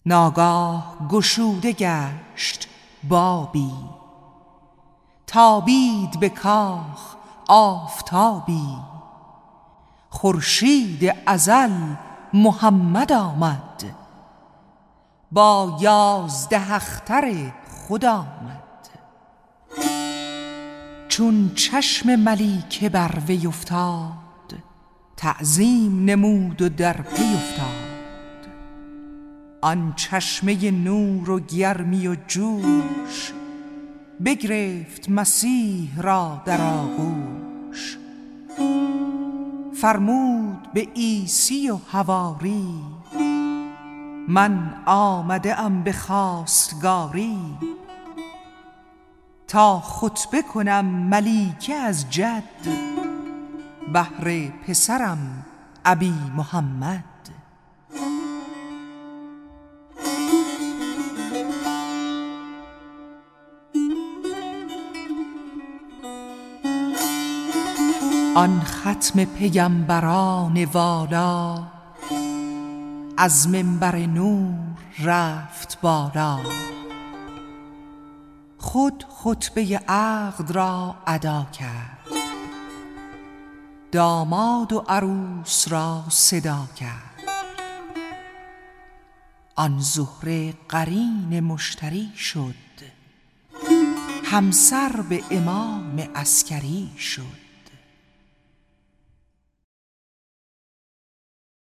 ناگاه گشوده گشت بابی، تابید به کاخ آفتابی. خورشید ازل محمد آمد، با 11 اختر خود آمد. چون چشم ملیکه بر وی افتاد، تعظیم نمود و در پی افتاد. آن چشمه نور و گرمی و جوش، بگرفت مسیح را در آغوش. فرمود به عیسی و حواری، من آمده ام به خواستگاری. تا خطبه کنم ملیکه از جد، بهر پسرم ابی محمد. آن ختم پیمبران والا، از منبر نور رفت بالا. خود خطبه عقد را ادا کرد، داماد و عروس را صدا کرد. آن زهره قرین مشتری شد، همسر به امام عسکری شد.